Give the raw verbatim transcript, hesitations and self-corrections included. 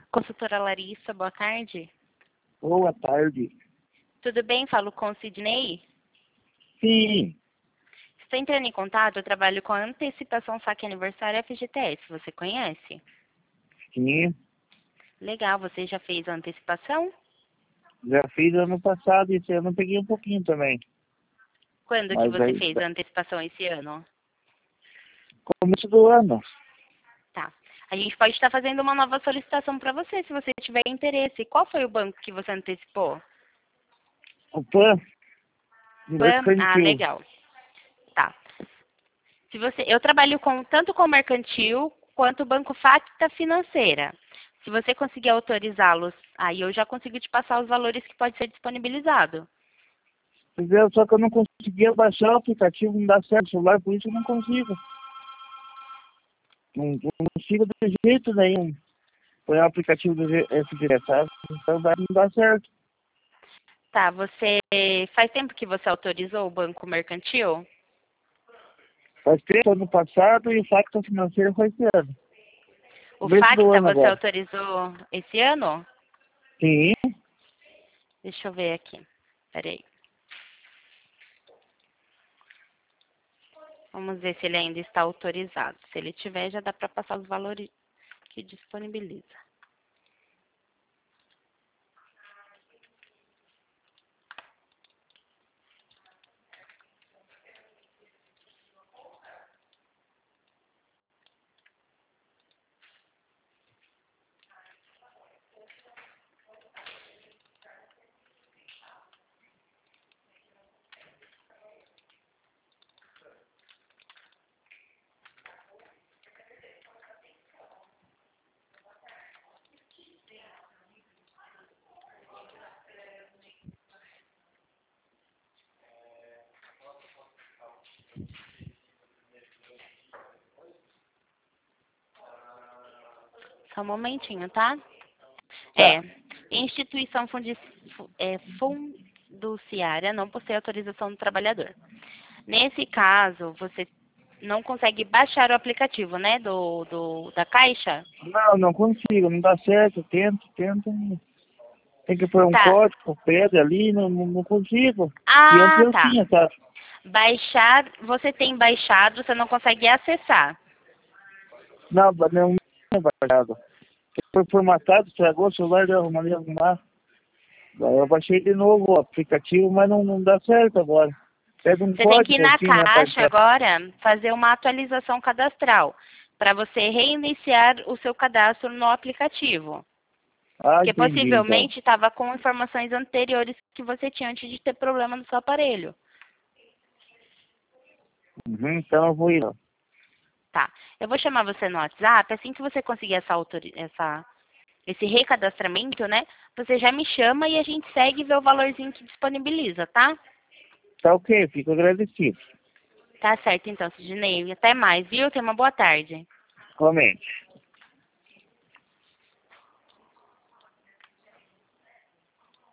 Consultora Larissa, boa tarde. Boa tarde. Tudo bem? Falo com o Sidney? Sim, Estou entrando em contato, eu trabalho com a antecipação saque aniversário F G T S. Você conhece? sim. Legal, você já fez a antecipação? Já fiz ano passado e esse ano eu peguei um pouquinho também. Quando que Mas você aí, fez a antecipação esse ano? começo do ano. Tá. A gente pode estar fazendo uma nova solicitação para você, se você tiver interesse. Qual foi o banco que você antecipou? O P A N, Pan? Ah, mercantil. legal. Tá. Se você, eu trabalho com tanto com o mercantil quanto o banco Facta Financeira. Se você conseguir autorizá-los, aí eu já consigo te passar os valores que pode ser disponibilizado. Pois é, só que eu não conseguia baixar o aplicativo, não dá certo o celular, por isso eu não consigo. Não, não consigo de jeito nenhum. Põe o aplicativo do F G T S, então vai- não dá certo. Tá, você faz tempo que você autorizou o banco mercantil? Faz tempo ano passado e o Facta Financeiro foi esse ano. O Começo do Facta ano você agora. autorizou esse ano? Sim, Deixa eu ver aqui. Peraí. Vamos ver se ele ainda está autorizado. Se ele tiver, já dá para passar os valores que disponibiliza. Só um momentinho, tá? tá. É. Instituição fundi- fu- é, fiduciária não possui autorização do trabalhador. Nesse caso, você não consegue baixar o aplicativo, né, do, do, da Caixa? Não, não consigo, não dá certo, tento, tento. Tem que pôr um Tá. código, pedra ali, não, não, não consigo. E antes Ah, eu tá. tinha, sabe? Baixar, você tem baixado, você não consegue acessar. Não, não tinha baixado. Foi formatado, estragou o celular, eu arrumei arrumar. Daí eu baixei de novo o aplicativo, mas não, não dá certo agora. Pega um Você tem que ir código na assim, né, pra Caixa entrar. agora, fazer uma atualização cadastral, para você reiniciar o seu cadastro no aplicativo. Ah, Porque entendi, então. possivelmente estava com informações anteriores que você tinha antes de ter problema no seu aparelho. Uhum, então eu vou ir lá. Tá. Eu vou chamar você no WhatsApp, assim que você conseguir essa, autori essa esse recadastramento, né? Você já me chama e a gente segue e vê o valorzinho que disponibiliza, tá? Tá ok, fico agradecido. Tá certo então, Sidney. Até mais, viu? Tenha uma boa tarde. Comente.